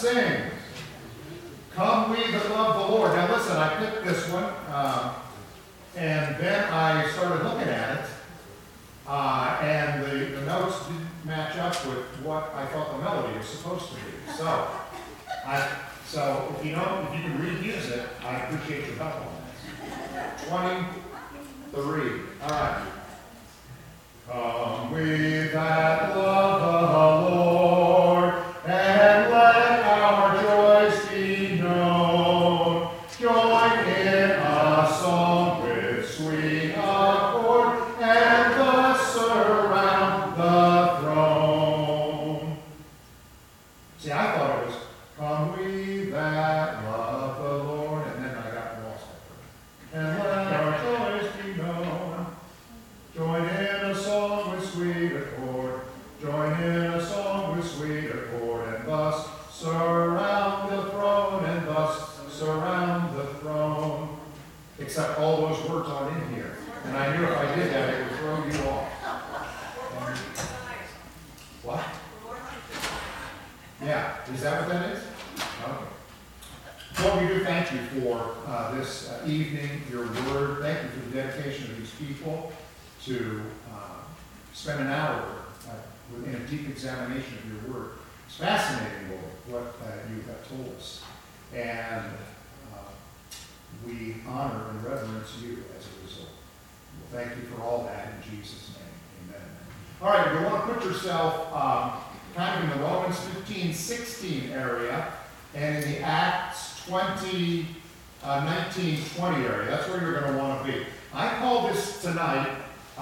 sing. Come we that love the Lord. Now listen, I picked this one, and then I started looking at it, and the notes didn't match up with what I thought the melody was supposed to be. So if you can reuse it, I appreciate your help on this. 23. All right. Come we that love the Lord, and let our joys be known. Join in a song with sweet accord, and thus surround the throne. See, I thought it was, come we that love the Lord, and then I got lost at it. And let our joys be known. Join in a song with sweet accord. Join in a song with sweet accord, and thus surround the throne, and thus surround the throne. Except all those words aren't in here. And I knew if I did that, it would throw you off. What? Yeah, is that what that is? Okay. Lord, we do thank you for this evening, your word. Thank you for the dedication of these people to spend an hour in a deep examination of your word. It's fascinating, Lord, what you have told us. And we honor and reverence you as a result. Well, thank you for all that in Jesus' name. Amen. All right, you want to put yourself kind of in the Romans 15-16 area and in the Acts 20, 19, 20 area. That's where you're going to want to be. I'm calling this tonight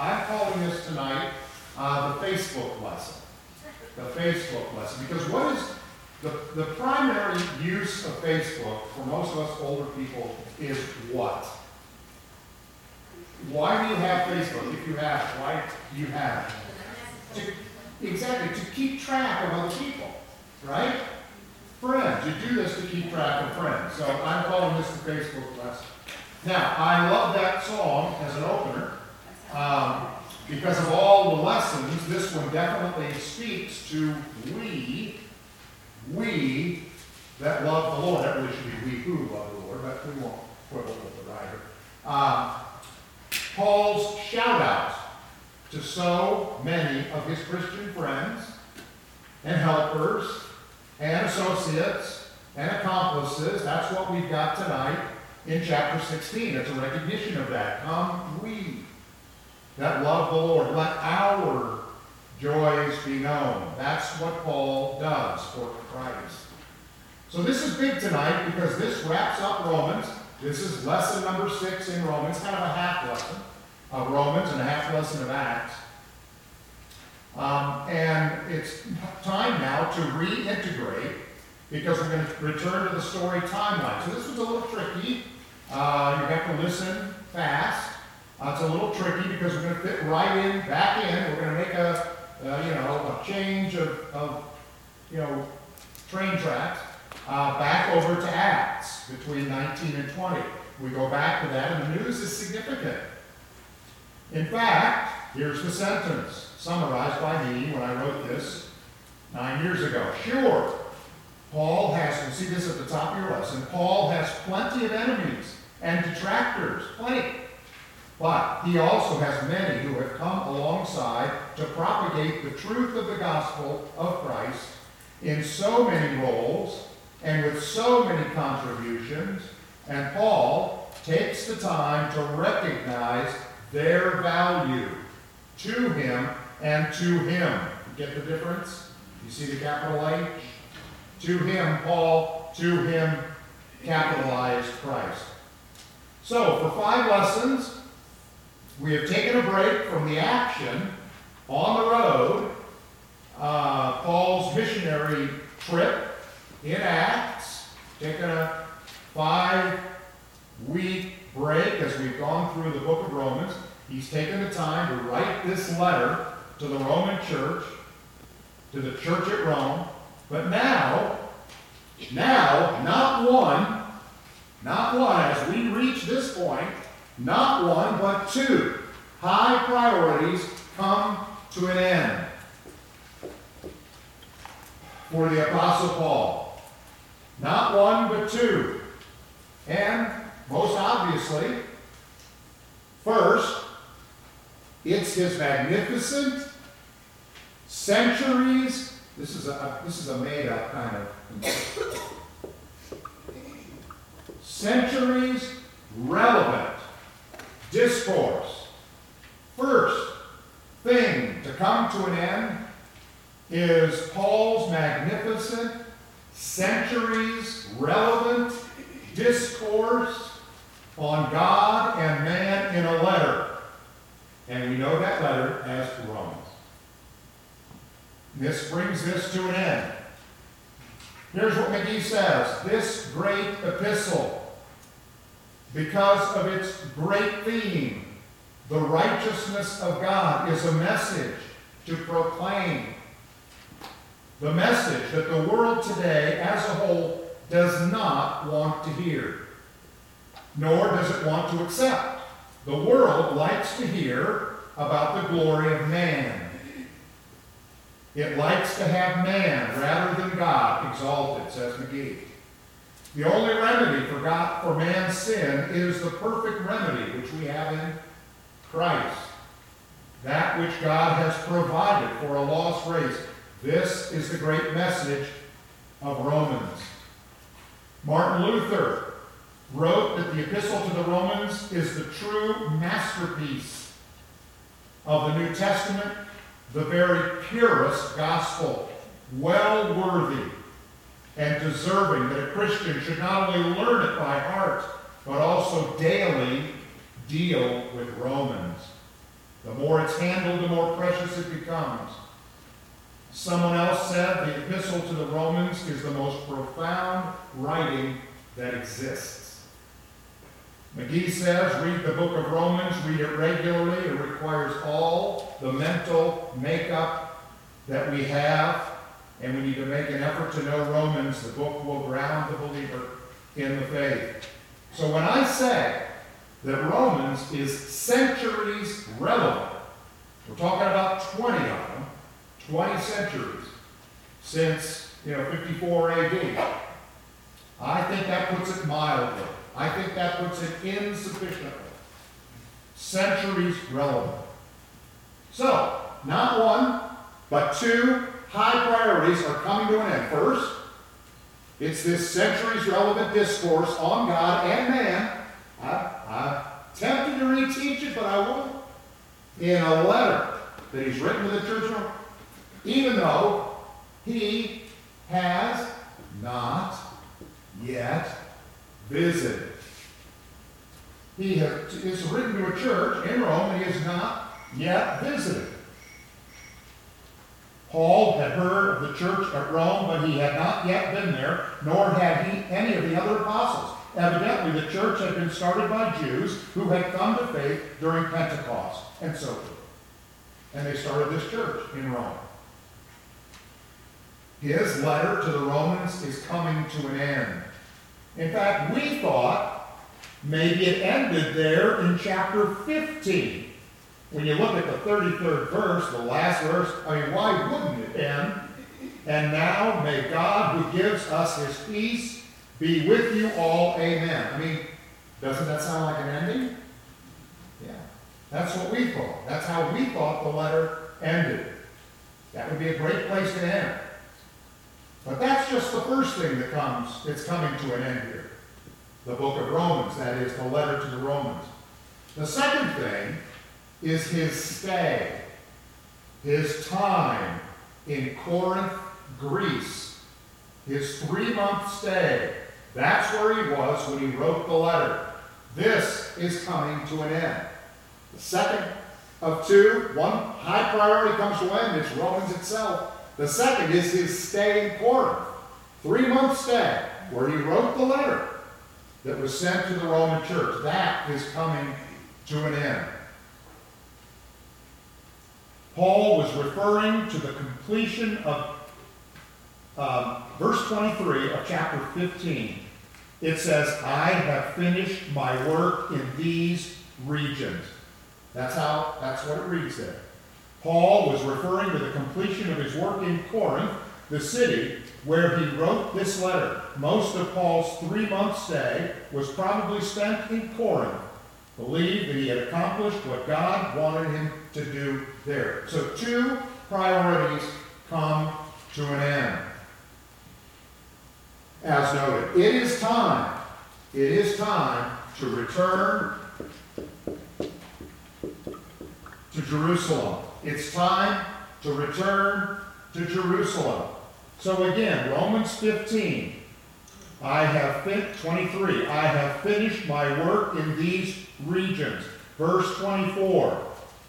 the Facebook lesson. The Facebook lesson. Because what is the primary use of Facebook for most of us older people is what? Why do you have Facebook? If you have it, why do you have it? Exactly, to keep track of other people, right? Friends. You do this to keep track of friends. So I'm calling this the Facebook lesson. Now, I love that song as an opener. Because of all the lessons, this one definitely speaks to we that love the Lord. That really should be we who love the Lord, but we won't quibble with the writer. Paul's shout out to so many of his Christian friends and helpers and associates and accomplices. That's what we've got tonight in chapter 16. It's a recognition of that. Come we that love the Lord, let our joys be known. That's what Paul does for Christ. So this is big tonight because this wraps up Romans. This is lesson number 6 in Romans, kind of a half lesson of Romans and a half lesson of Acts. And it's time now to reintegrate because we're going to return to the story timeline. So this was a little tricky. You have to listen fast. It's a little tricky because we're going to fit right in, back in. We're going to make a change of train tracks back over to Acts between 19 and 20. We go back to that, and the news is significant. In fact, here's the sentence summarized by me when I wrote this 9 years ago. Sure, Paul has, we'll see this at the top of your lesson, Paul has plenty of enemies and detractors, plenty. But he also has many who have come alongside to propagate the truth of the gospel of Christ in so many roles and with so many contributions. And Paul takes the time to recognize their value to him and to him. You get the difference? You see the capital H? To him, Paul, to him, capitalized Christ. So, for 5 lessons, we have taken a break from the action on the road, Paul's missionary trip in Acts, taken a 5-week break as we've gone through the book of Romans. He's taken the time to write this letter to the Roman church, to the church at Rome. But now, not one, as we reach this point, not one, but 2 high priorities come to an end for the Apostle Paul. Not one, but two. And most obviously, first, it's his magnificent centuries. This is a made-up kind of centuries relevant discourse. First thing to come to an end is Paul's magnificent centuries relevant discourse on God and man in a letter. And we know that letter as Romans. This brings this to an end. Here's what McGee says. This great epistle, because of its great theme, the righteousness of God, is a message to proclaim. The message that the world today as a whole does not want to hear, nor does it want to accept. The world likes to hear about the glory of man. It likes to have man rather than God exalted, says McGee. The only remedy for man's sin is the perfect remedy which we have in Christ. That which God has provided for a lost race. This is the great message of Romans. Martin Luther wrote that the Epistle to the Romans is the true masterpiece of the New Testament, the very purest gospel, well worthy and deserving that a Christian should not only learn it by heart, but also daily deal with Romans. The more it's handled, the more precious it becomes. Someone else said the Epistle to the Romans is the most profound writing that exists. McGee says, read the book of Romans, read it regularly. It requires all the mental makeup that we have, and we need to make an effort to know Romans. The book will ground the believer in the faith. So when I say that Romans is centuries relevant, we're talking about 20 of them, 20 centuries since 54 AD. I think that puts it mildly. I think that puts it insufficiently. Centuries relevant. So, not one, but two high priorities are coming to an end. First, it's this centuries relevant discourse on God and man. I'm tempted to reteach it, but I won't. In a letter that he's written to the church of Rome, even though he has not yet visited. It's written to a church in Rome that he has not yet visited. Paul had heard of the church at Rome, but he had not yet been there, nor had he any of the other apostles. Evidently, the church had been started by Jews who had come to faith during Pentecost, and so forth. And they started this church in Rome. His letter to the Romans is coming to an end. In fact, we thought maybe it ended there in chapter 15. When you look at the 33rd verse, the last verse, why wouldn't it end? And now may God who gives us his peace be with you all. Amen. Doesn't that sound like an ending? Yeah. That's what we thought. That's how we thought the letter ended. That would be a great place to end. But that's just the first thing that's coming to an end here. The book of Romans, that is, the letter to the Romans. The second thing is his stay, his time in Corinth, Greece, his 3-month stay. That's where he was when he wrote the letter. This is coming to an end. The second of two, one high priority comes to an end, it's Romans itself. The second is his stay in Corinth. 3-month stay, where he wrote the letter that was sent to the Roman church. That is coming to an end. Paul was referring to the completion of verse 23 of chapter 15. It says, I have finished my work in these regions. That's what it reads there. Paul was referring to the completion of his work in Corinth, the city where he wrote this letter. Most of Paul's 3-month stay was probably spent in Corinth. Believed that he had accomplished what God wanted him to do there. So 2 priorities come to an end. As noted, it is time to return to Jerusalem. It's time to return to Jerusalem. So again, Romans 15, 23, I have finished my work in these regions. Verse 24,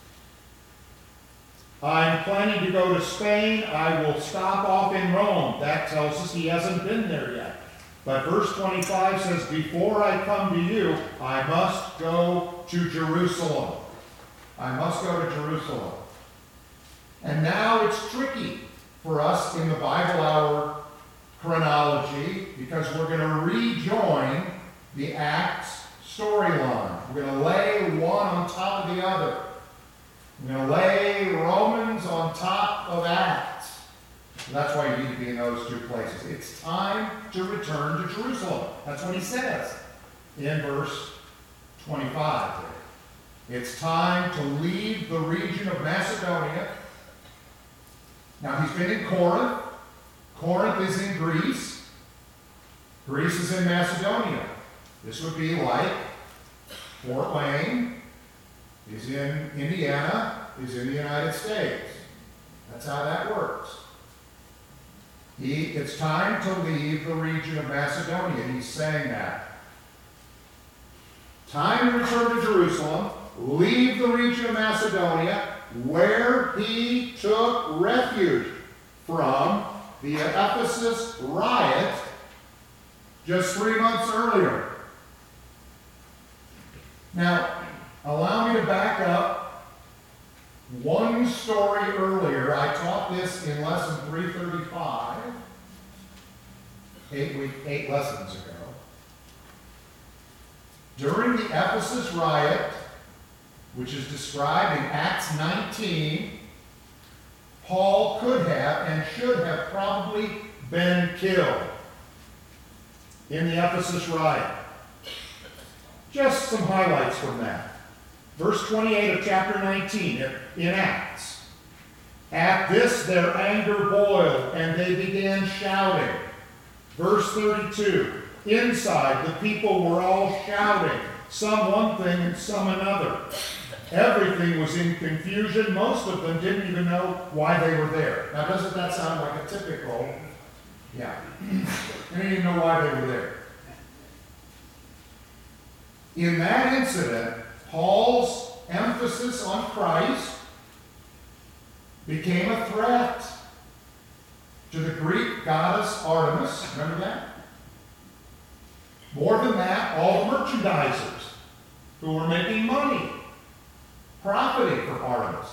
I'm planning to go to Spain. I will stop off in Rome. That tells us he hasn't been there yet. But verse 25 says, before I come to you, I must go to Jerusalem. I must go to Jerusalem. And now it's tricky for us in the Bible Hour chronology because we're going to rejoin the Acts storyline. We're going to lay one on top of the other. We're going to lay Romans on top of Acts. And that's why you need to be in those 2 places. It's time to return to Jerusalem. That's what he says in verse 25 there. It's time to leave the region of Macedonia. Now he's been in Corinth. Corinth is in Greece. Greece is in Macedonia. This would be like Fort Wayne is in Indiana, is in the United States. That's how that works. It's time to leave the region of Macedonia. He's saying that. Time to return to Jerusalem, leave the region of Macedonia, where he took refuge from the Ephesus riot just 3 months earlier. Now, allow me to back up one story earlier. I taught this in lesson 335, 8 lessons ago. During the Ephesus riot, which is described in Acts 19, Paul could have and should have probably been killed in the Ephesus riot. Just some highlights from that. Verse 28 of chapter 19 in Acts. At this their anger boiled, and they began shouting. Verse 32. Inside the people were all shouting, some one thing and some another. Everything was in confusion. Most of them didn't even know why they were there. Now, doesn't that sound like a typical? Yeah. They didn't even know why they were there. In that incident, Paul's emphasis on Christ became a threat to the Greek goddess Artemis. Remember that? More than that, all the merchandisers who were making money, profiting from Artemis.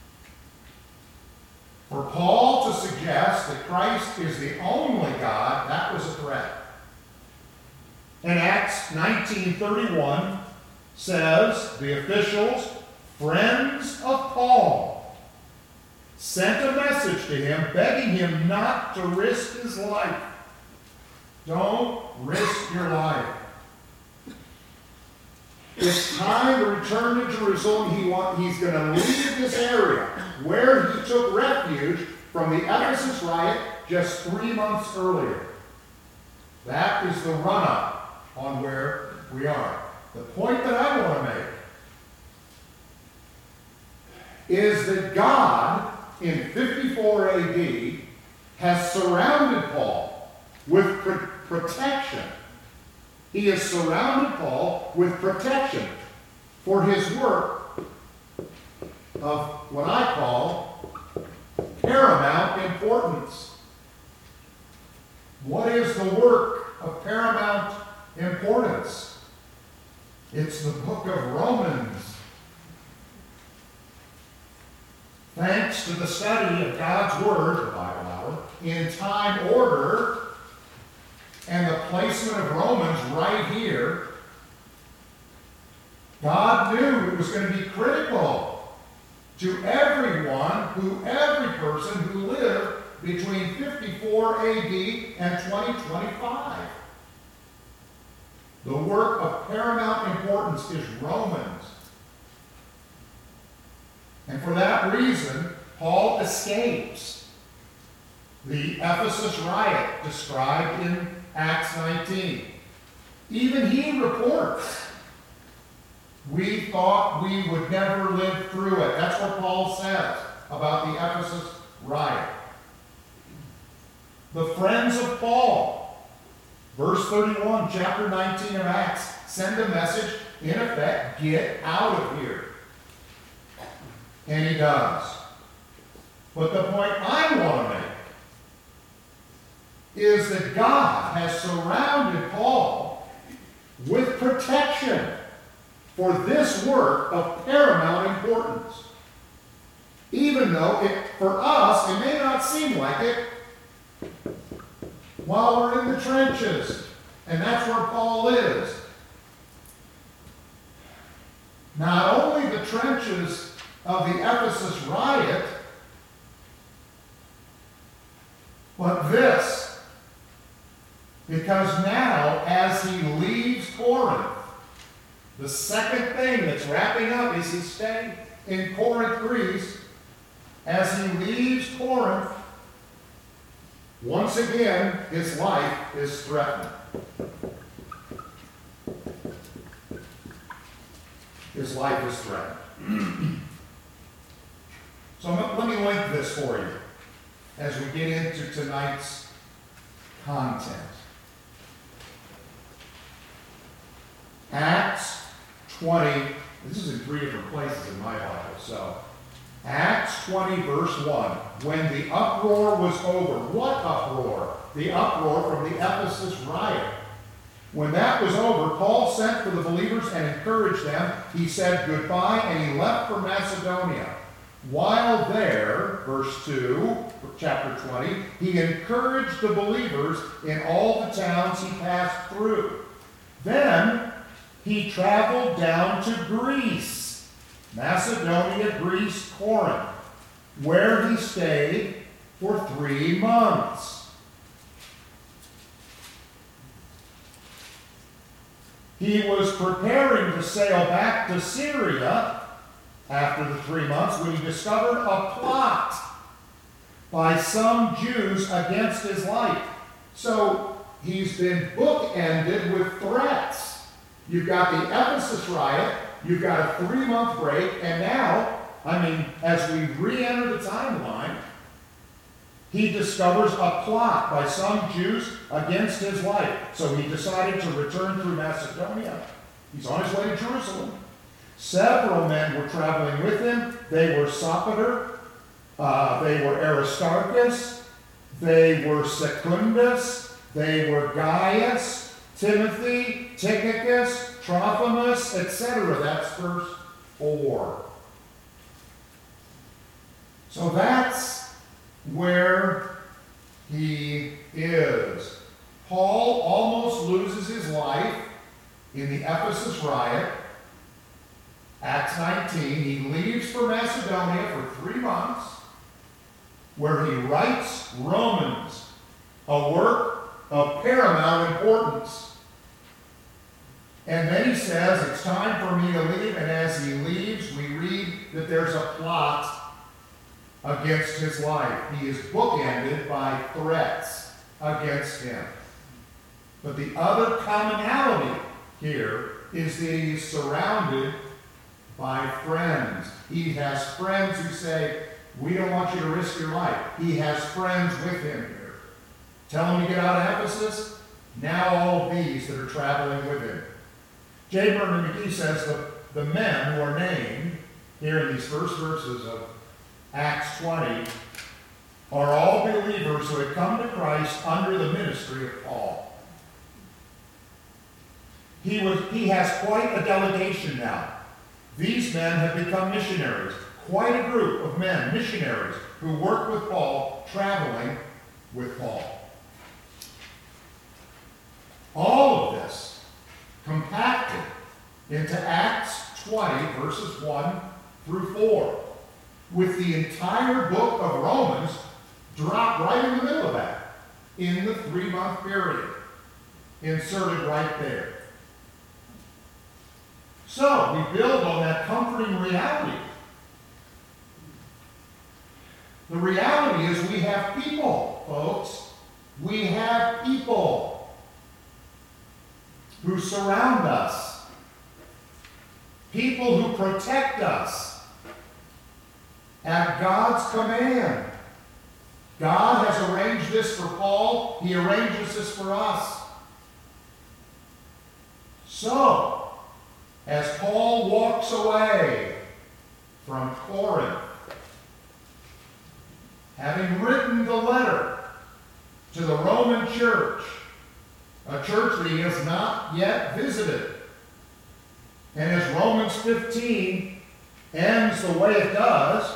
For Paul to suggest that Christ is the only God, that was a threat. And Acts 19:31 says, the officials, friends of Paul, sent a message to him begging him not to risk his life. Don't risk your life. It's time to return to Jerusalem. He's going to leave this area where he took refuge from the Ephesus riot just 3 months earlier. That is the run-up on where we are. The point that I want to make is that God, in 54 AD, has surrounded Paul with protection. He has surrounded Paul with protection for his work of what I call paramount importance. What is the work of paramount importance? It's the book of Romans. Thanks to the study of God's Word, the Bible Hour, in time order, and the placement of Romans right here, God knew it was going to be critical to every person who lived between 54 AD and 2025. The work of paramount importance is Romans. And for that reason, Paul escapes the Ephesus riot described in Acts 19. Even he reports, we thought we would never live through it. That's what Paul says about the Ephesus riot. The friends of Paul, verse 31, chapter 19 of Acts, send a message, in effect, get out of here. And he does. But the point I want to make is that God has surrounded Paul with protection for this work of paramount importance. Even though for us, it may not seem like it while we're in the trenches. And that's where Paul is. Not only the trenches of the Ephesus riot, but this. Because now, as he leaves Corinth, the second thing that's wrapping up is he's staying in Corinth, Greece. As he leaves Corinth, once again, his life is threatened. His life is threatened. So let me link this for you as we get into tonight's content. Acts 20, this is in 3 different places in my Bible, so Acts 20, verse 1. When the uproar was over, what uproar? The uproar from the Ephesus riot. When that was over, Paul sent for the believers and encouraged them. He said goodbye, and he left for Macedonia. While there, verse 2, chapter 20, he encouraged the believers in all the towns he passed through. Then he traveled down to Greece, Macedonia, Greece, Corinth, where he stayed for 3 months. He was preparing to sail back to Syria after the 3 months when he discovered a plot by some Jews against his life. So he's been bookended with threats. You've got the Ephesus riot, you've got a 3-month break, and now, as we re-enter the timeline, he discovers a plot by some Jews against his life. So he decided to return through Macedonia. He's on his way to Jerusalem. Several men were traveling with him. They were Sopater, they were Aristarchus, they were Secundus, they were Gaius, Timothy, Tychicus, Trophimus, etc. That's verse 4. So that's where he is. Paul almost loses his life in the Ephesus riot. Acts 19, he leaves for Macedonia for 3 months, where he writes Romans, a work of paramount importance. And then he says, it's time for me to leave, and as he leaves, we read that there's a plot against his life. He is bookended by threats against him. But the other commonality here is that he is surrounded by friends. He has friends who say, we don't want you to risk your life. He has friends with him here. Tell him to get out of Ephesus. Now all of these that are traveling with him. J. Vernon McGee says the men who are named here in these first verses of Acts 20 are all believers who had come to Christ under the ministry of Paul. He has quite a delegation now. These men have become missionaries, quite a group of men, missionaries, who work with Paul, traveling with Paul. All of this compacted into Acts 20, verses 1 through 4, with the entire book of Romans Drop right in the middle of that, in the 3-month period. Inserted right there. So, we build on that comforting reality. The reality is we have people, folks. We have people who surround us. People who protect us at God's command. God has arranged this for Paul. He arranges this for us. So, as Paul walks away from Corinth, having written the letter to the Roman church, a church that he has not yet visited, and as Romans 15 ends the way it does,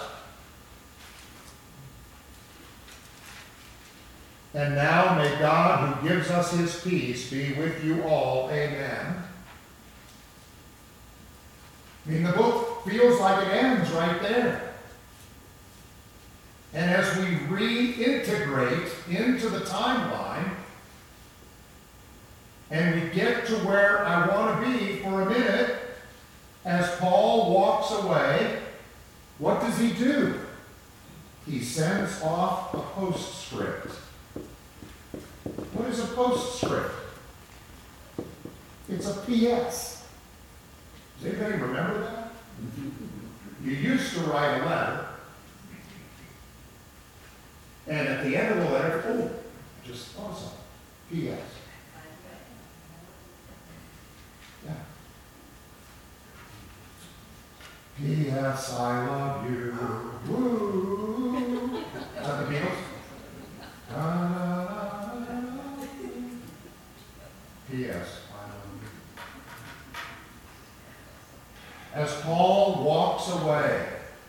and now may God who gives us his peace be with you all. Amen. I mean, the book feels like it ends right there. And as we reintegrate into the timeline, and we get to where I want to be for a minute, as Paul walks away, what does he do? He sends off a postscript. What is a postscript? It's a PS. Does anybody remember that? You used to write a letter, and at the end of the letter, just awesome. P.S. Yeah. P.S. I love you. Woo. Is that the Beatles? P.S. I love you. As Paul walks away,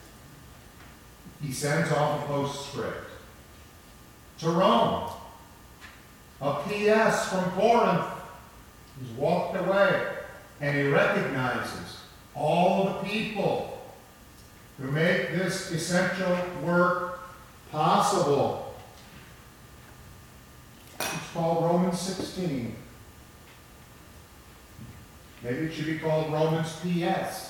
he sends off a postscript to Rome. A P.S. from Corinth. He's walked away, and he recognizes all the people who make this essential work possible. It's called Romans 16. Maybe it should be called Romans P.S.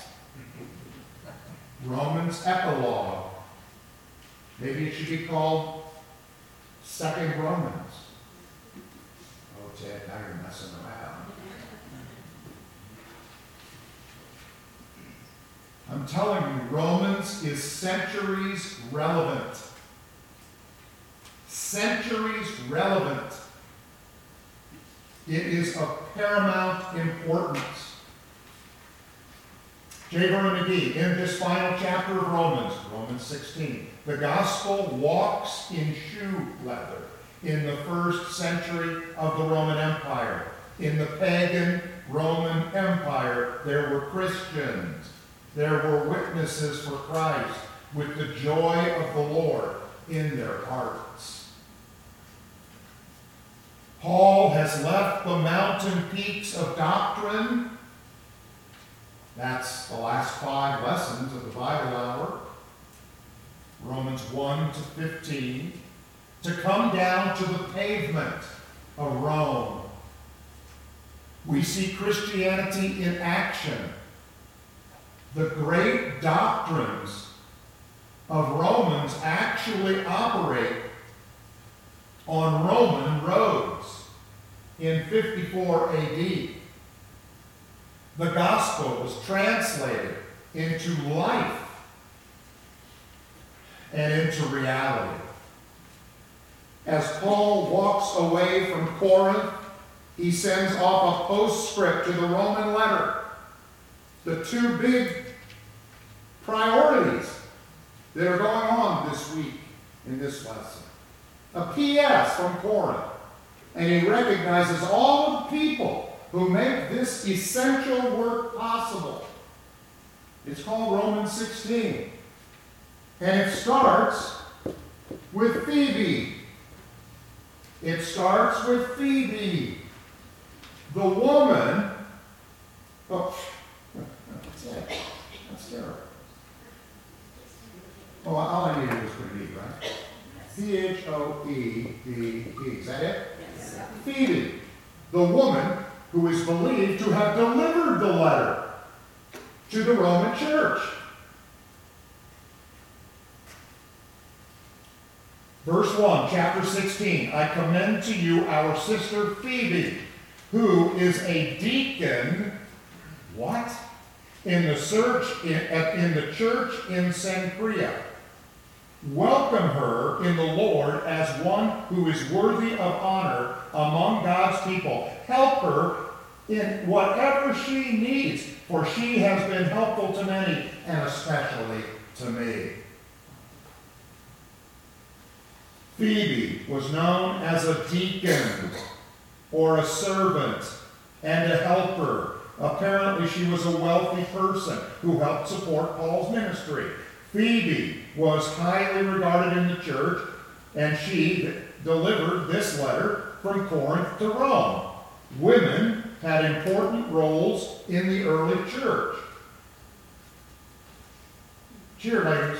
Romans Epilogue. Maybe it should be called Second Romans. Oh, Ted, now you're messing around. I'm telling you, Romans is centuries relevant. Centuries relevant. It is of paramount importance. J. Vernon McGee, in this final chapter of Romans, Romans 16, the gospel walks in shoe leather in the 1st century of the Roman Empire. In the pagan Roman Empire, there were Christians. There were witnesses for Christ with the joy of the Lord in their hearts. Paul has left the mountain peaks of doctrine. That's the last 5 lessons of the Bible hour. Romans 1 to 15. To come down to the pavement of Rome. We see Christianity in action. The great doctrines of Romans actually operate on Roman roads in 54 AD. The gospel was translated into life and into reality. As Paul walks away from Corinth, he sends off a postscript to the Roman letter. The 2 big priorities that are going on this week in this lesson. A P.S. from Corinth. And he recognizes all of the people who make this essential work possible. It's called Romans 16. And it starts with Phoebe. It starts with Phoebe. The woman. Oh, that's it. That's terrible. Oh, all I needed was pretty neat, right? Phoebe. Is that it? Yes. Phoebe, the woman who is believed to have delivered the letter to the Roman church. Verse 1, chapter 16. I commend to you our sister Phoebe, who is a deacon, what? In the church in Cenchrea. Welcome her in the Lord as one who is worthy of honor among God's people. Help her in whatever she needs, for she has been helpful to many, and especially to me. Phoebe was known as a deacon, or a servant, and a helper. Apparently she was a wealthy person who helped support Paul's ministry. Phoebe was highly regarded in the church, and she delivered this letter from Corinth to Rome. Women had important roles in the early church. Cheer, ladies.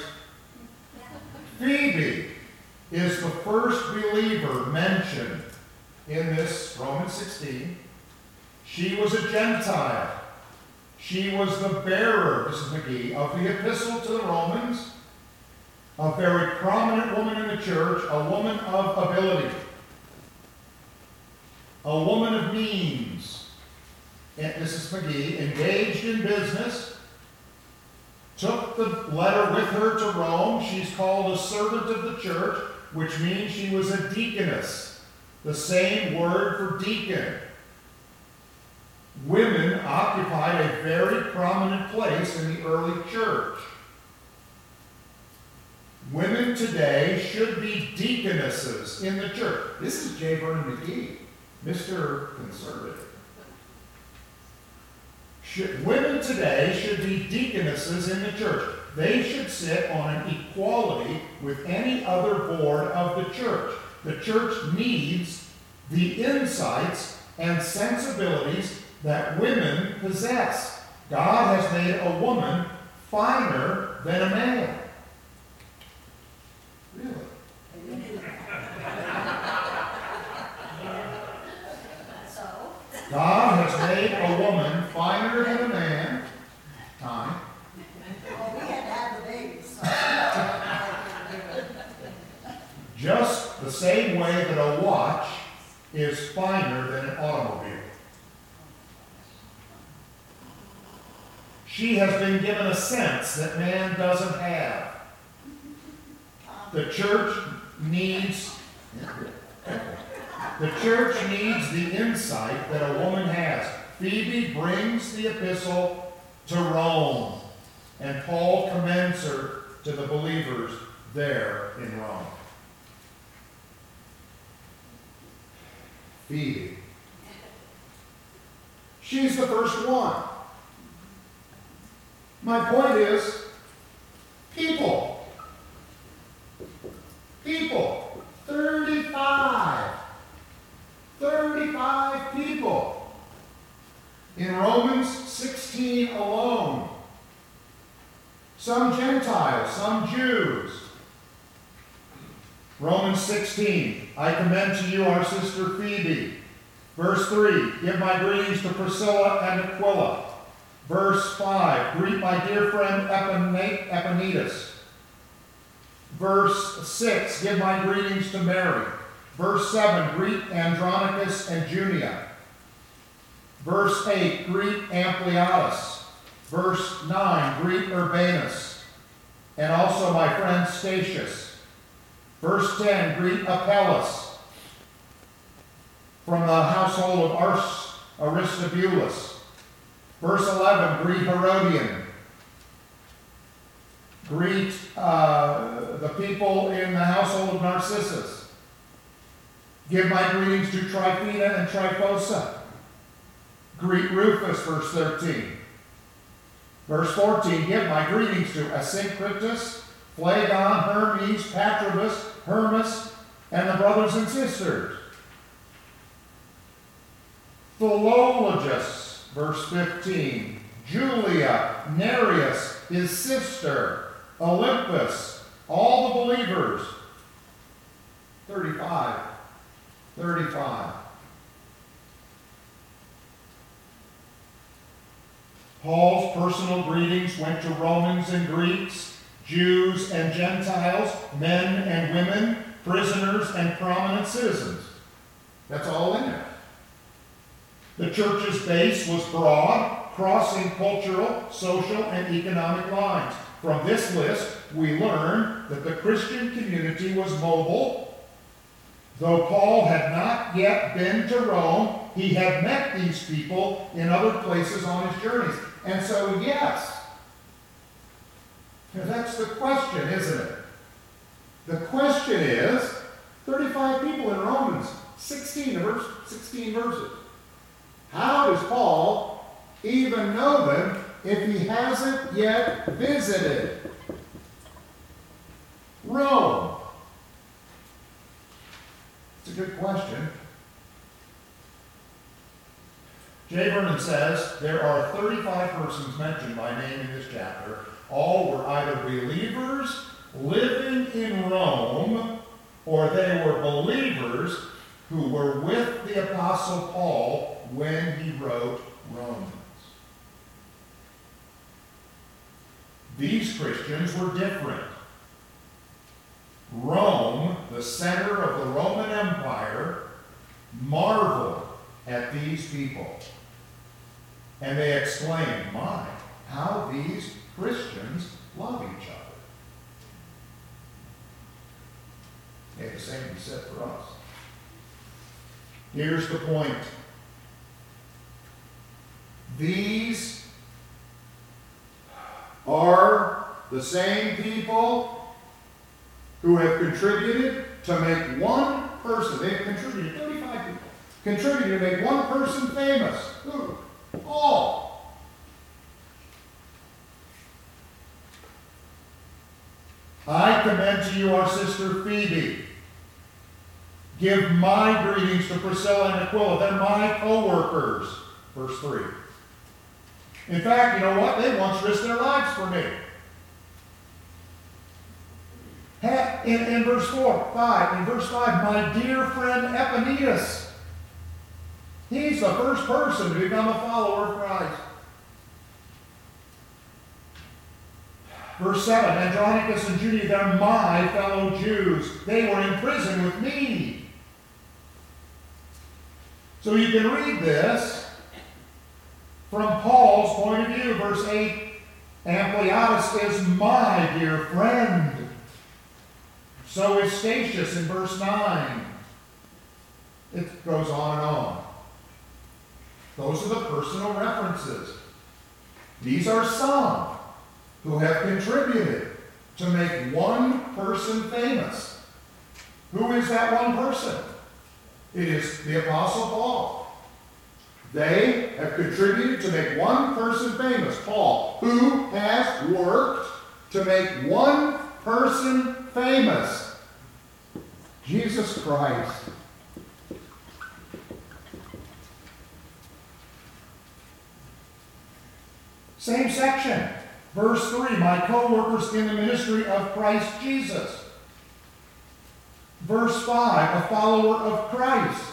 Phoebe is the first believer mentioned in this Romans 16. She was a Gentile. She was the bearer, Mrs. McGee, of the epistle to the Romans, a very prominent woman in the church, a woman of ability, a woman of means. And Mrs. McGee engaged in business, took the letter with her to Rome. She's called a servant of the church, which means she was a deaconess, the same word for deacon. Women occupied a very prominent place in the early church. Women today should be deaconesses in the church. This is J. Vernon McGee, Mr. Conservative. Women today should be deaconesses in the church. They should sit on an equality with any other board of the church. The church needs the insights and sensibilities that women possess. God has made a woman finer than a man. Really? God has made a woman finer than a man. Time. Well, we had to have the babies. Just the same way that a watch is finer than an automobile. She has been given a sense that man doesn't have. The church needs the insight that a woman has. Phoebe brings the epistle to Rome, and Paul commends her to the believers there in Rome. Phoebe. She's the first one. My point is, people. 35 people. In Romans 16 alone. Some Gentiles, some Jews. Romans 16, I commend to you our sister Phoebe. Verse 3, give my greetings to Priscilla and Aquila. Verse 5, greet my dear friend Epaenetus. Verse 6, give my greetings to Mary. Verse 7, greet Andronicus and Junia. Verse 8, greet Ampliatus. Verse 9, greet Urbanus, and also my friend Statius. Verse 10, greet Apelles from the household of Aristobulus. Verse 11, greet Herodian. Greet the people in the household of Narcissus. Give my greetings to Tryphena and Tryphosa. Greet Rufus, verse 13. Verse 14, give my greetings to Asyncritus, Phlegon, Hermes, Patrobus, Hermas, and the brothers and sisters. Philologus, verse 15. Julia, Nereus, his sister, Olympus, all the believers. 35. 35. Paul's personal greetings went to Romans and Greeks, Jews and Gentiles, men and women, prisoners and prominent citizens. That's all in there. The church's base was broad, crossing cultural, social, and economic lines. From this list, we learn that the Christian community was mobile. Though Paul had not yet been to Rome, he had met these people in other places on his journeys. And so, yes, that's the question, isn't it? The question is, 35 people in Romans, 16 verses. How does Paul even know them if he hasn't yet visited Rome? It's a good question. J. Vernon says there are 35 persons mentioned by name in this chapter. All were either believers living in Rome, or they were believers who were with the Apostle Paul when he wrote Romans. These Christians were different. Rome, the center of the Roman Empire, marveled at these people. And they exclaimed, "My, how these Christians love each other." May the same be said for us. Here's the point. These are the same people who have contributed to make one person. They've contributed, 35 people, contributed to make one person famous. Who? Paul. I commend to you our sister Phoebe. Give my greetings to Priscilla and Aquila. They're my co-workers. Verse 3. In fact, you know what? They once risked their lives for me. In verse 5, my dear friend Epaenetus. He's the first person to become a follower of Christ. Verse 7, Andronicus and Junia, they're my fellow Jews. They were in prison with me. So you can read this from Paul's point of view. Verse 8, Ampliatus is my dear friend. So is Statius in verse 9. It goes on and on. Those are the personal references. These are some who have contributed to make one person famous. Who is that one person? It is the Apostle Paul. They have contributed to make one person famous, Paul, who has worked to make one person famous, Jesus Christ. Same section. Verse 3, my co-workers in the ministry of Christ Jesus. Verse 5, a follower of Christ.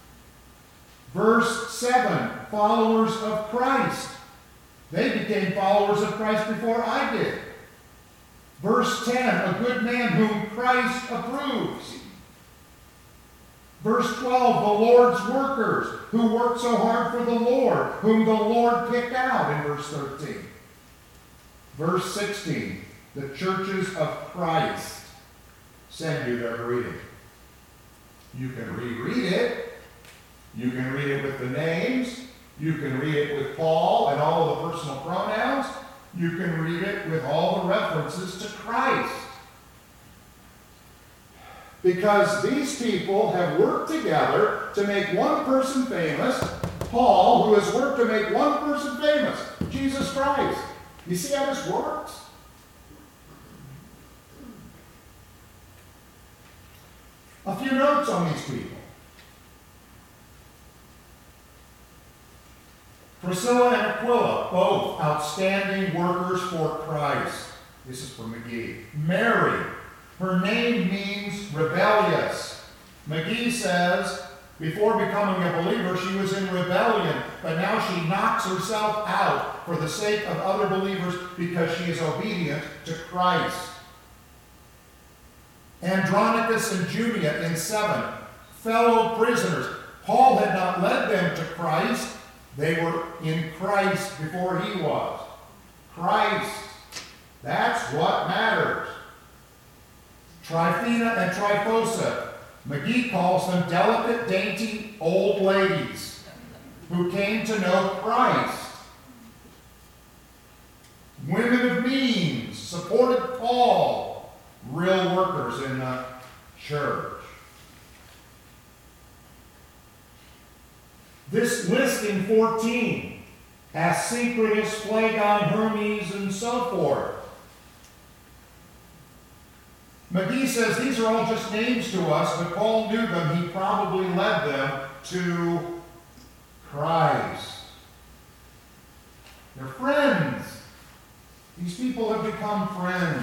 Verse 7, followers of Christ. They became followers of Christ before I did. Verse 10, a good man whom Christ approves. Verse 12, the Lord's workers who worked so hard for the Lord, whom the Lord picked out in verse 13. Verse 16, the churches of Christ send you their greeting. You can reread it. You can read it with the names. You can read it with Paul and all of the personal pronouns. You can read it with all the references to Christ. Because these people have worked together to make one person famous. Paul, who has worked to make one person famous, Jesus Christ. You see how this works? A few notes on these people. Priscilla and Aquila, both outstanding workers for Christ. This is from McGee. Mary, her name means rebellious. McGee says, before becoming a believer, she was in rebellion, but now she knocks herself out for the sake of other believers because she is obedient to Christ. Andronicus and Junia in 7, fellow prisoners. Paul had not led them to Christ. They were in Christ before he was. Christ. That's what matters. Tryphena and Tryphosa. McGee calls them delicate, dainty old ladies who came to know Christ. Women of means supported Paul. Real workers in the church. This list in 14 has Syncritus, Phlegon, Hermes, and so forth. McGee says these are all just names to us, but Paul knew them. He probably led them to Christ. They're friends. These people have become friends.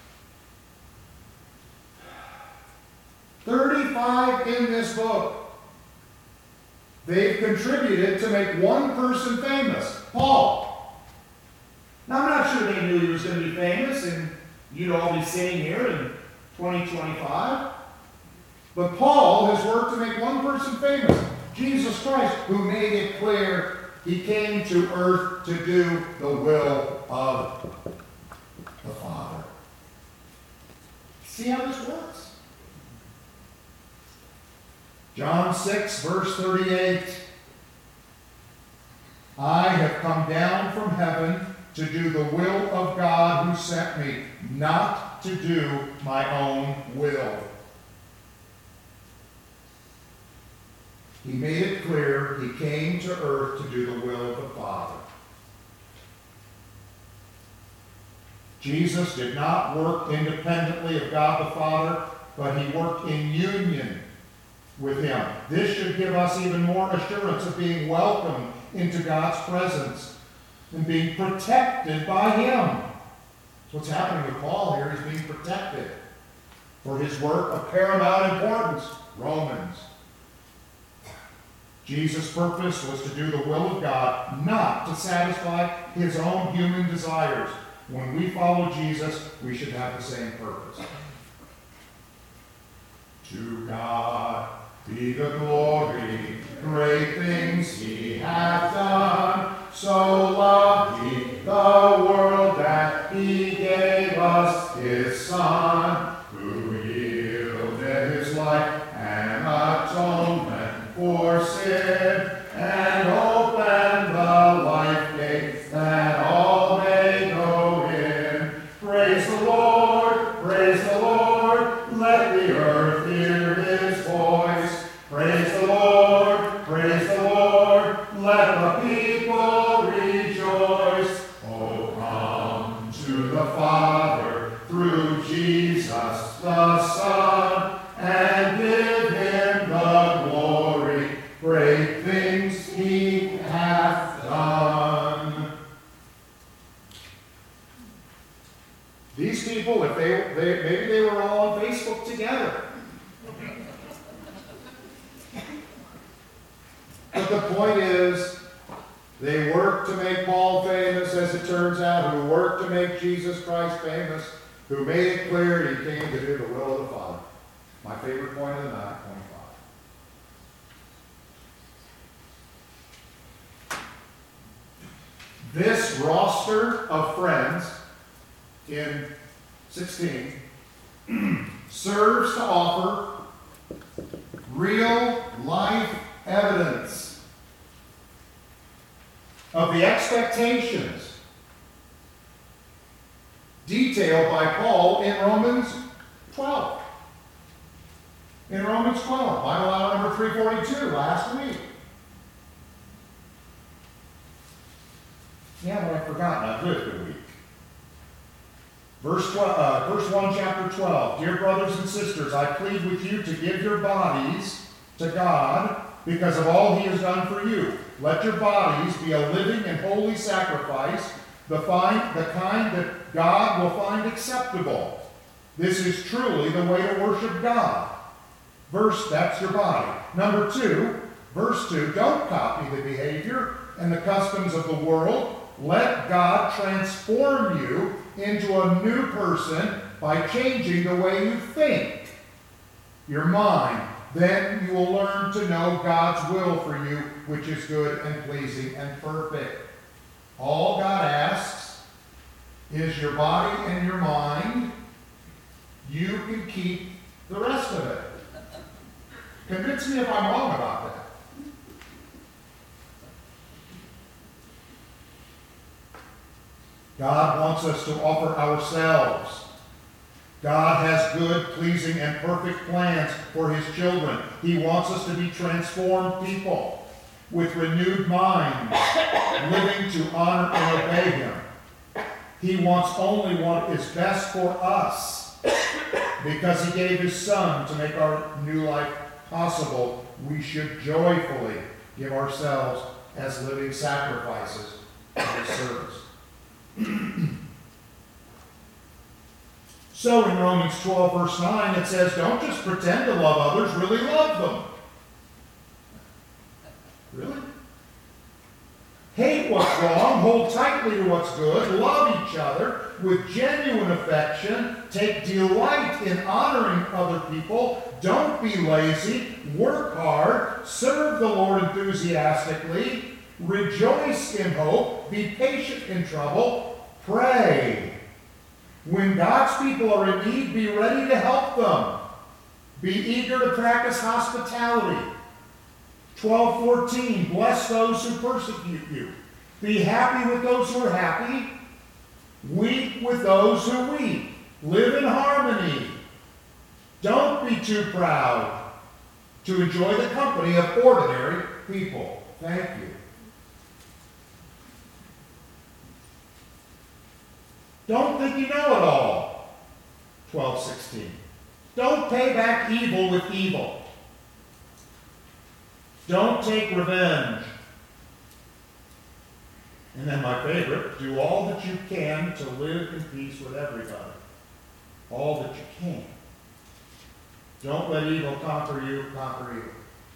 35 in this book. They've contributed to make one person famous, Paul. Now, I'm not sure they knew he was going to be famous, and you'd all be sitting here in 2025. But Paul has worked to make one person famous, Jesus Christ, who made it clear he came to earth to do the will of the Father. See how this works? John 6, verse 38. I have come down from heaven to do the will of God who sent me, not to do my own will. He made it clear he came to earth to do the will of the Father. Jesus did not work independently of God the Father, but he worked in union with him. This should give us even more assurance of being welcomed into God's presence and being protected by him. That's what's happening with Paul here. He's being protected for his work of paramount importance. Romans. Jesus' purpose was to do the will of God, not to satisfy his own human desires. When we follow Jesus, we should have the same purpose. To God be the glory, great things he hath done. So loved he the world that he gave us his Son, who yielded his life an atonement for sin, and opened the life gate that all may go in. Praise the Lord, praise the Lord, let the earth hear his voice. Praise the Lord, let the people rejoice. Oh, come to the Father through Jesus the Son, and give him the glory, great things he hath done. These people, if maybe they were all on Facebook together. But the point is, they worked to make Paul famous, as it turns out, who worked to make Jesus Christ famous, who made it clear he came to do the will of the Father. My favorite point of the night, point 5. This roster of friends in 16 serves to offer real life evidence of the expectations detailed by Paul in Romans 12. In Romans 12, Bible out number 342 last week. Yeah, but I forgot. Now, good week. Verse 1, chapter 12. Dear brothers and sisters, I plead with you to give your bodies to God because of all he has done for you. Let your bodies be a living and holy sacrifice, the kind that God will find acceptable. This is truly the way to worship God. That's your body. Number 2, verse 2, don't copy the behavior and the customs of the world. Let God transform you into a new person by changing the way you think, your mind. Then you will learn to know God's will for you, which is good and pleasing and perfect. All God asks is your body and your mind. You can keep the rest of it. Convince me if I'm wrong about that. God wants us to offer ourselves. God has good, pleasing, and perfect plans for his children. He wants us to be transformed people with renewed minds, living to honor and obey him. He wants only what is best for us. Because he gave his Son to make our new life possible, we should joyfully give ourselves as living sacrifices in his service. So in Romans 12, verse 9, it says, don't just pretend to love others, really love them. Really? Hate what's wrong, hold tightly to what's good, love each other with genuine affection, take delight in honoring other people, don't be lazy, work hard, serve the Lord enthusiastically, rejoice in hope, be patient in trouble, pray. When God's people are in need, be ready to help them. Be eager to practice hospitality. 12:14, bless those who persecute you. Be happy with those who are happy. Weep with those who weep. Live in harmony. Don't be too proud to enjoy the company of ordinary people. Thank you. Don't think you know it all. 12:16. Don't pay back evil with evil. Don't take revenge. And then my favorite, do all that you can to live in peace with everybody. All that you can. Don't let evil conquer you, conquer evil.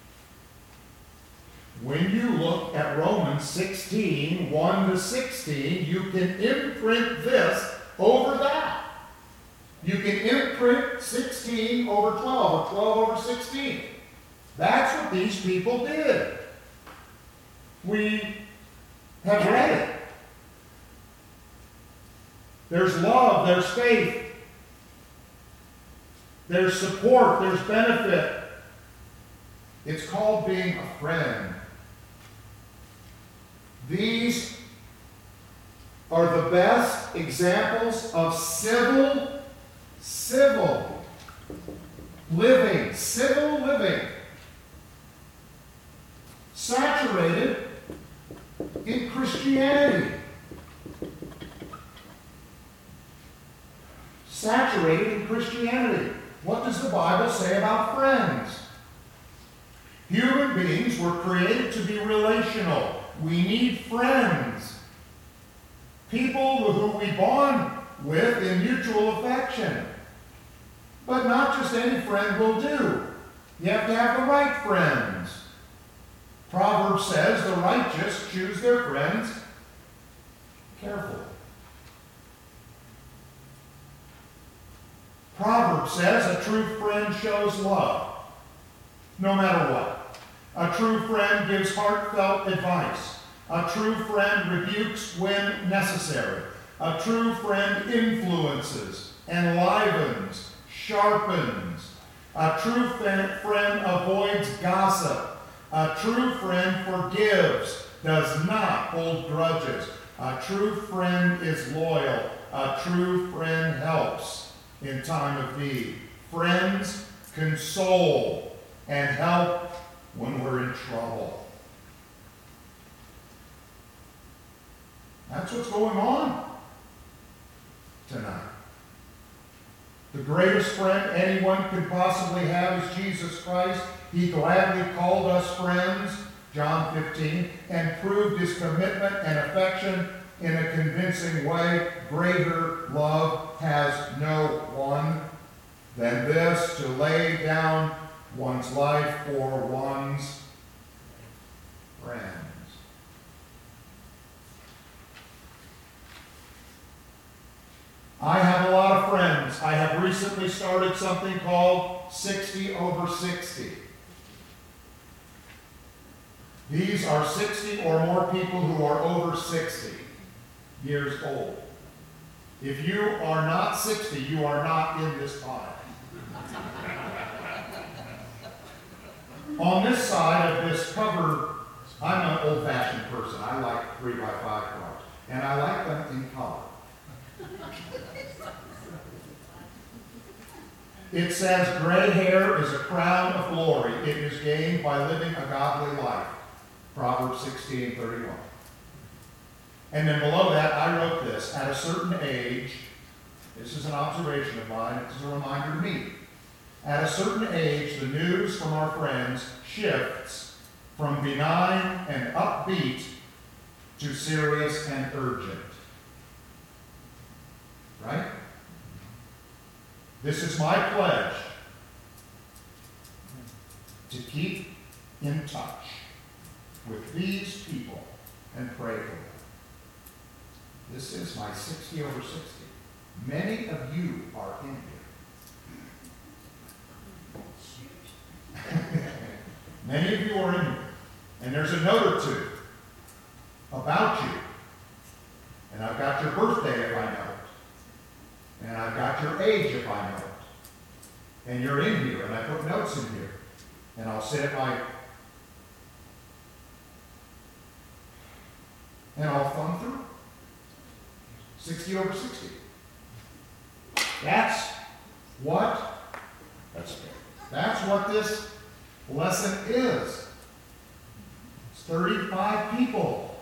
When you look at Romans 16, 1-16, you can imprint this over that. You can imprint 16 over 12, or 12 over 16. That's what these people did. We have read it. There's love, there's faith, there's support, there's benefit. It's called being a friend. These are the best examples of civil living, saturated in Christianity. Saturated in Christianity. What does the Bible say about friends? Human beings were created to be relational. We need friends. People who we bond with in mutual affection. But not just any friend will do. You have to have the right friends. Proverbs says the righteous choose their friends carefully. Proverbs says a true friend shows love, no matter what. A true friend gives heartfelt advice. A true friend rebukes when necessary. A true friend influences, enlivens, sharpens. A true friend avoids gossip. A true friend forgives, does not hold grudges. A true friend is loyal. A true friend helps in time of need. Friends console and help when we're in trouble. That's what's going on tonight. The greatest friend anyone could possibly have is Jesus Christ. He gladly called us friends, John 15, and proved his commitment and affection in a convincing way. Greater love has no one than this, to lay down one's life for one's friends. I have a lot of friends. I have recently started something called 60 over 60. These are 60 or more people who are over 60 years old. If you are not 60, you are not in this pile. On this side of this cover, I'm an old-fashioned person. I like 3x5 cards, and I like them in color. It says, gray hair is a crown of glory. It is gained by living a godly life. Proverbs 16:31. And then below that, I wrote this. At a certain age, this is an observation of mine, it's a reminder to me. At a certain age, the news from our friends shifts from benign and upbeat to serious and urgent. Right? This is my pledge to keep in touch with these people and pray for them. This is my 60 over 60. Many of you are in here. Many of you are in here. And there's a note or two about you. And I've got your birthday if I know it. And I've got your age if I know it. And you're in here, and I put notes in here. And I'll sit at my... and I'll thumb through. 60 over 60. That's what this lesson is. It's 35 people.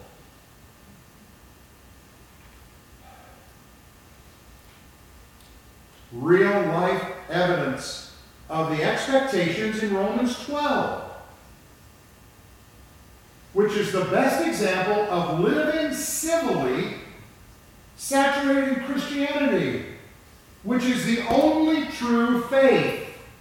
Real life evidence of the expectations in Romans 12, which is the best example of living civilly, saturated Christianity, which is the only true faith.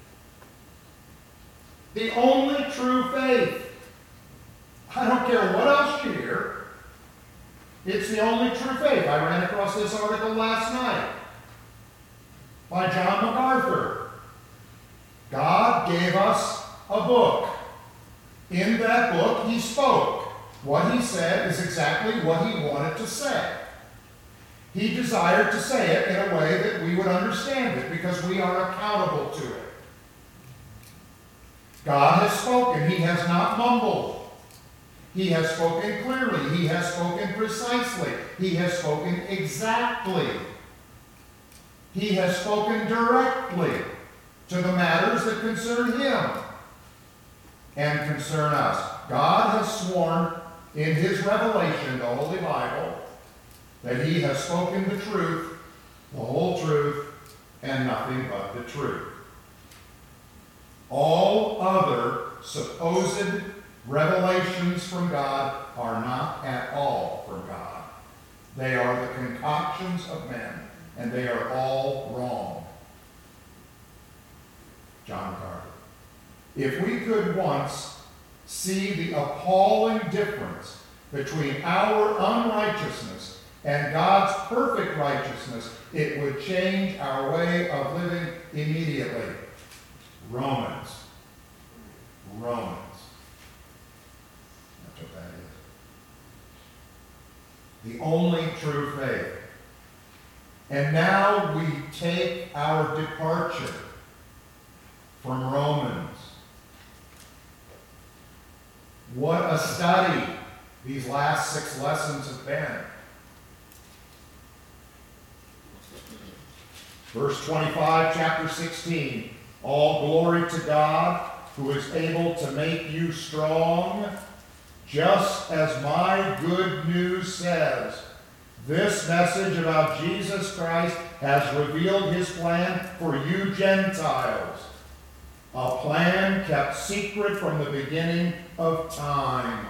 The only true faith. I don't care what else you hear. It's the only true faith. I ran across this article last night by John MacArthur. God gave us a book. In that book, he spoke. What he said is exactly what he wanted to say. He desired to say it in a way that we would understand it because we are accountable to it. God has spoken. He has not mumbled. He has spoken clearly. He has spoken precisely. He has spoken exactly. He has spoken directly to the matters that concern him and concern us. God has sworn in his revelation, the Holy Bible, that he has spoken the truth, the whole truth, and nothing but the truth. All other supposed revelations from God are not at all from God. They are the concoctions of men, and they are all wrong. John MacArthur. If we could once see the appalling difference between our unrighteousness and God's perfect righteousness, it would change our way of living immediately. Romans. That's what that is. The only true faith. And now we take our departure from Romans. What a study these last 6 lessons have been. Verse 25, chapter 16. All glory to God, who is able to make you strong, just as my good news says. This message about Jesus Christ has revealed his plan for you Gentiles. A plan kept secret from the beginning of time.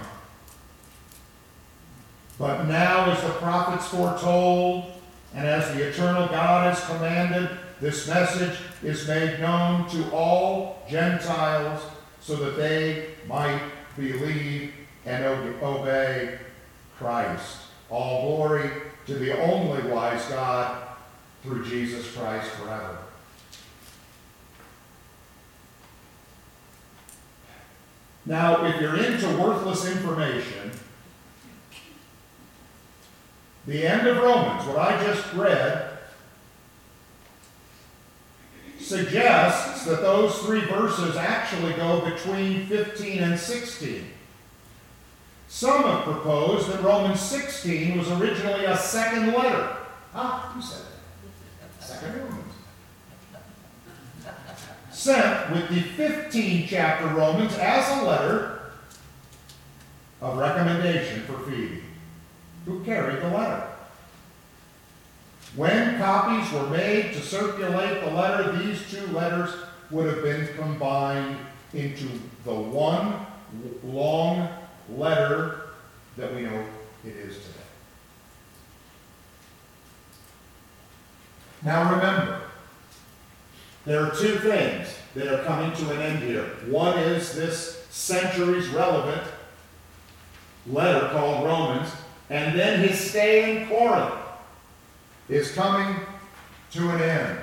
But now, as the prophets foretold, and as the eternal God has commanded, this message is made known to all Gentiles so that they might believe and obey Christ. All glory to the only wise God through Jesus Christ forever. Now, if you're into worthless information, the end of Romans, what I just read, suggests that those three verses actually go between 15 and 16. Some have proposed that Romans 16 was originally a second letter. Who said that? Second Romans. Sent with the 15th chapter Romans as a letter of recommendation for Phoebe, who carried the letter. When copies were made to circulate the letter, these two letters would have been combined into the one long letter that we know it is today. Now remember, there are two things that are coming to an end here. One is this centuries relevant letter called Romans, and then his stay in Corinth is coming to an end.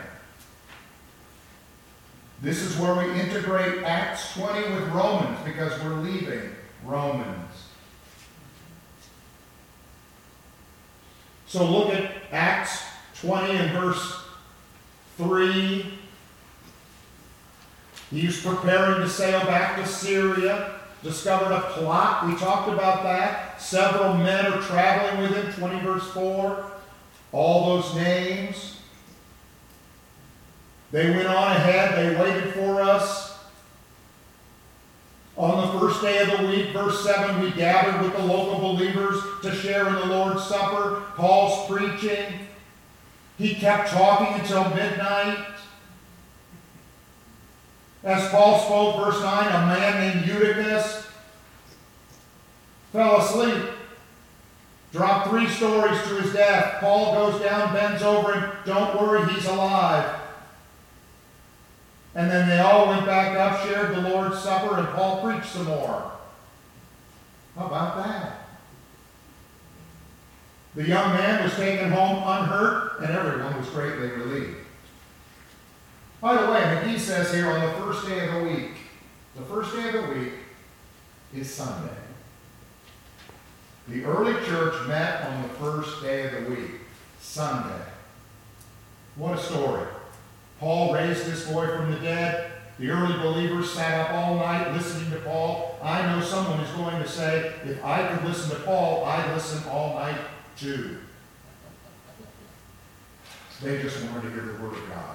This is where we integrate Acts 20 with Romans because we're leaving Romans. So look at Acts 20 and verse 3. He's preparing to sail back to Syria. Discovered a plot. We talked about that. Several men are traveling with him. 20 verse 4. All those names. They went on ahead. They waited for us. On the first day of the week, verse 7, we gathered with the local believers to share in the Lord's Supper. Paul's preaching. He kept talking until midnight. As Paul spoke, verse 9, a man named Eutychus fell asleep, dropped 3 stories to his death. Paul goes down, bends over him. Don't worry, he's alive. And then they all went back up, shared the Lord's Supper, and Paul preached some more. How about that? The young man was taken home unhurt, and everyone was greatly relieved. By the way, McGee says here on the first day of the week is Sunday. The early church met on the first day of the week, Sunday. What a story. Paul raised this boy from the dead. The early believers sat up all night listening to Paul. I know someone is going to say, if I could listen to Paul, I'd listen all night too. They just wanted to hear the word of God.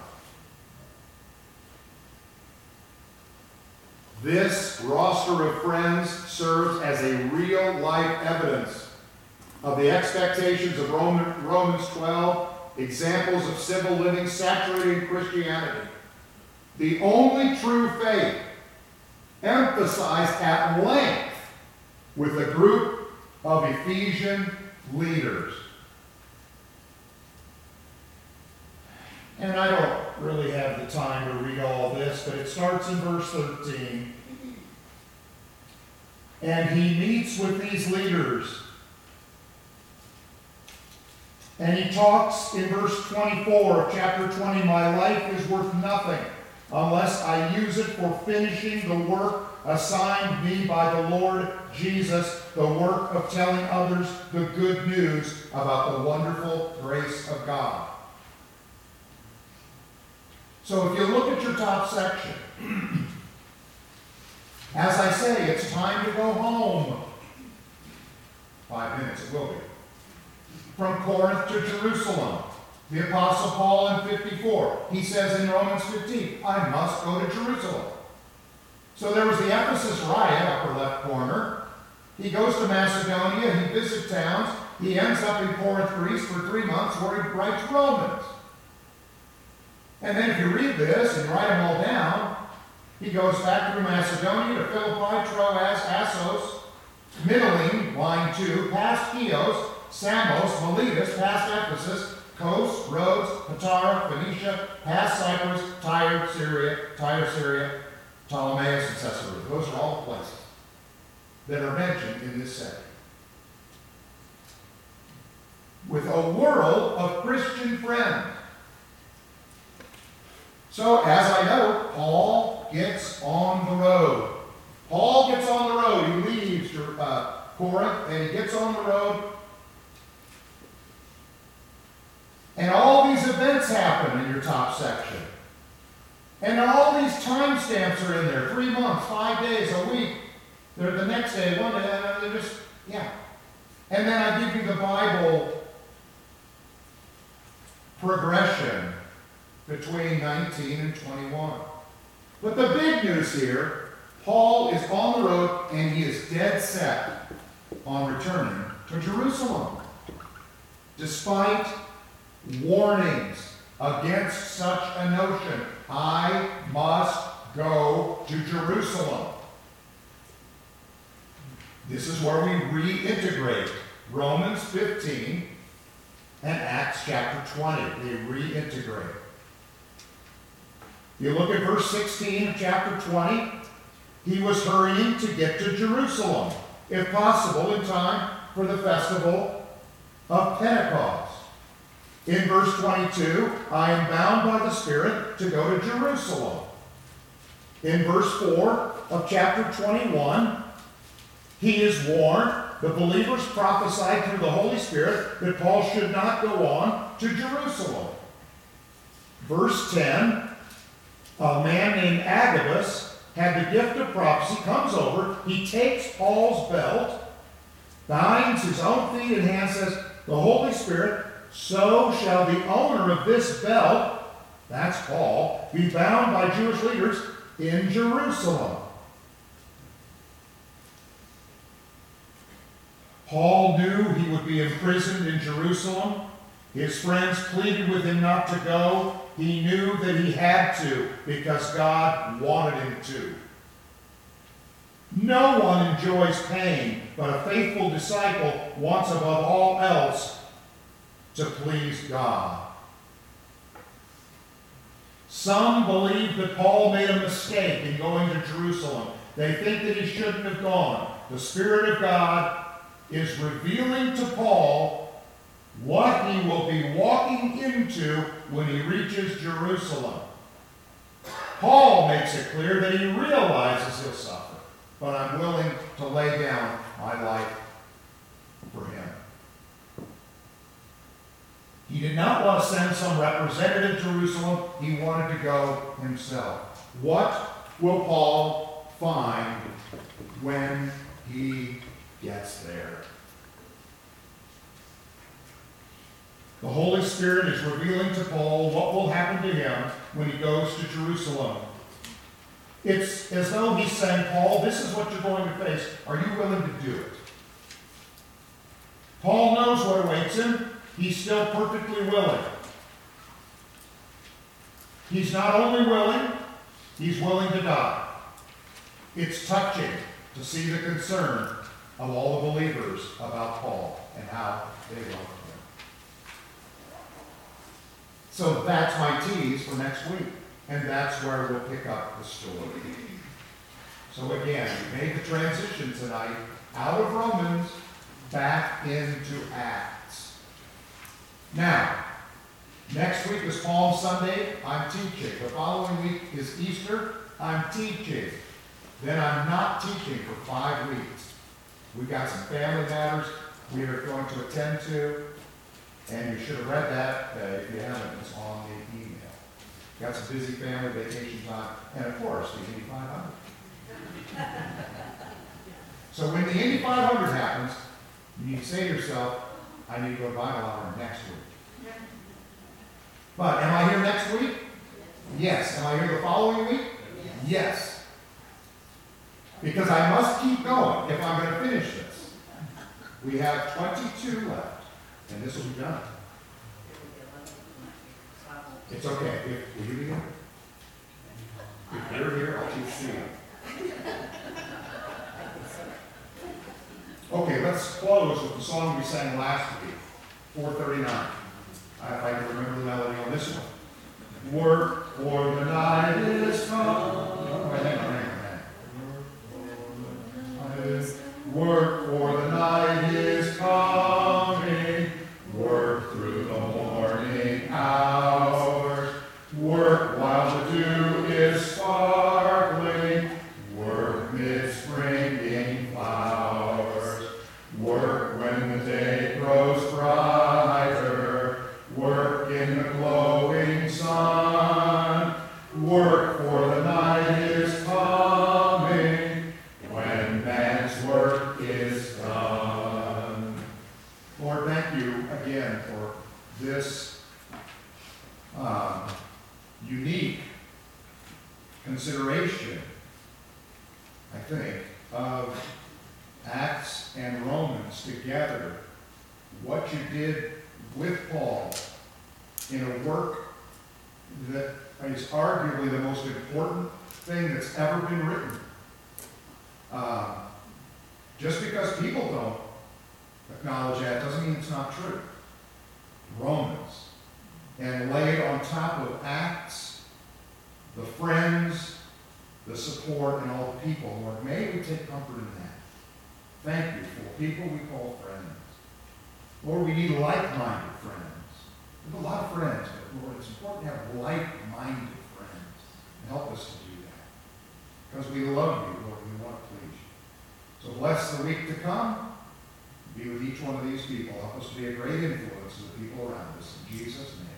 This roster of friends serves as a real-life evidence of the expectations of Romans 12, examples of civil living saturated in Christianity. The only true faith emphasized at length with a group of Ephesian leaders. And I don't really have the time to read all this, but it starts in verse 13. And he meets with these leaders. And he talks in verse 24 of chapter 20, my life is worth nothing unless I use it for finishing the work assigned me by the Lord Jesus, the work of telling others the good news about the wonderful grace of God. So if you look at your top section, as I say, it's time to go home. 5 minutes, it will be. From Corinth to Jerusalem. The Apostle Paul in 54, he says in Romans 15, I must go to Jerusalem. So there was the Ephesus riot, upper left corner. He goes to Macedonia, he visits towns. He ends up in Corinth, Greece for 3 months where he writes Romans. And then if you read this and write them all down, he goes back through Macedonia to Philippi, Troas, Assos, Mytilene, line 2, past Chios, Samos, Miletus, past Ephesus, Kos, Rhodes, Patara, Phoenicia, past Cyprus, Tyre, Syria, Ptolemais, and Caesarea. Those are all the places that are mentioned in this setting. With a world of Christian friends. So, as I know, Paul gets on the road. Paul gets on the road. He leaves Corinth, and he gets on the road. And all these events happen in your top section. And all these timestamps are in there. 3 months, 5 days, a week. They're the next day, one day, they're just, yeah. And then I give you the Bible progression between 19 and 21. But the big news here, Paul is on the road and he is dead set on returning to Jerusalem. Despite warnings against such a notion, I must go to Jerusalem. This is where we reintegrate Romans 15 and Acts chapter 20. We reintegrate. You look at verse 16 of chapter 20. He was hurrying to get to Jerusalem, if possible, in time for the festival of Pentecost. In verse 22, I am bound by the Spirit to go to Jerusalem. In verse 4 of chapter 21, he is warned, the believers prophesied through the Holy Spirit that Paul should not go on to Jerusalem. Verse 10, a man named Agabus had the gift of prophecy, comes over, he takes Paul's belt, binds his own feet and hands, says, the Holy Spirit, so shall the owner of this belt, that's Paul, be bound by Jewish leaders in Jerusalem. Paul knew he would be imprisoned in Jerusalem. His friends pleaded with him not to go. He knew that he had to because God wanted him to. No one enjoys pain, but a faithful disciple wants above all else to please God. Some believe that Paul made a mistake in going to Jerusalem. They think that he shouldn't have gone. The Spirit of God is revealing to Paul what he will be walking into when he reaches Jerusalem. Paul makes it clear that he realizes he'll suffer, but I'm willing to lay down my life for him. He did not want to send some representative to Jerusalem. He wanted to go himself. What will Paul find when he gets there? The Holy Spirit is revealing to Paul what will happen to him when he goes to Jerusalem. It's as though he's saying, Paul, this is what you're going to face. Are you willing to do it? Paul knows what awaits him. He's still perfectly willing. He's not only willing, he's willing to die. It's touching to see the concern of all the believers about Paul and how they love him. So that's my tease for next week. And that's where we'll pick up the story. So again, we made the transition tonight out of Romans back into Acts. Now, next week is Palm Sunday. I'm teaching. The following week is Easter. I'm teaching. Then I'm not teaching for 5 weeks. We've got some family matters we are going to attend to. And you should have read that. If you haven't, it's on the email. Got some busy family vacation time. And of course, the Indy 500. So when the Indy 500 happens, you need to say to yourself, I need to go to Bible hour next week. But am I here next week? Yes. Am I here the following week? Yes. Because I must keep going if I'm going to finish this. We have 22 left. And this will be done. It's okay. Will you be here? If you're here, I'll keep seeing. Okay, let's close with the song we sang last week, 439. If I can remember the melody on this one. Work, for the night is come. Oh, hang on. Work, for the night is coming. Work through the morning hours. Work while the dew is sparkling. Work mid springing flowers. Work when the day grows brighter. Work in the glowing sun. Work, for the night is coming. When man's work is done. Lord, thank you again for this unique consideration, I think, of Acts and Romans together. What you did with Paul in a work that is arguably the most important thing that's ever been written. Just because people don't acknowledge that doesn't mean it's not true. Romans. And laid on top of Acts, the friends, the support, and all the people. Lord, may we take comfort in that. Thank you for people we call friends. Lord, we need like-minded friends. We have a lot of friends, but Lord, it's important to have like-minded friends. And help us to do that. Because we love you, Lord, and we want to please you. So bless the week to come. Be with each one of these people. Help us to be a great influence to the people around us. In Jesus' name.